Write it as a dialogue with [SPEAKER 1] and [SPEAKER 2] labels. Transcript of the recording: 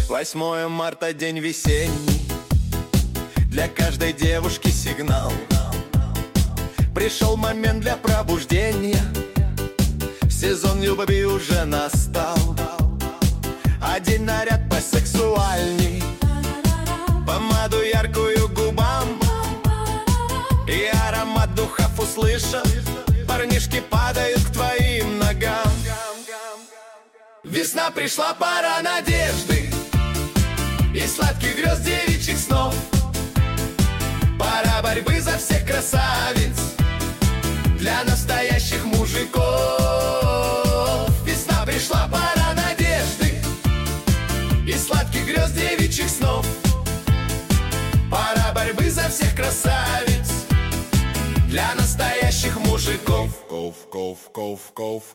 [SPEAKER 1] 8 марта, день весенний, для каждой девушки сигнал. Пришел момент для пробуждения, сезон любви уже настал. Одень наряд посексуальней, помаду яркую губам, и аромат духов услышав, парнишки падают к твоим ногам. Весна пришла, пора надежды и сладких грез девичьих снов. Пора борьбы за всех красавиц, для настоящих мужиков. Весна пришла, пора надежды и сладких грез девичьих снов. Пора борьбы за всех красавиц, для настоящих мужиков.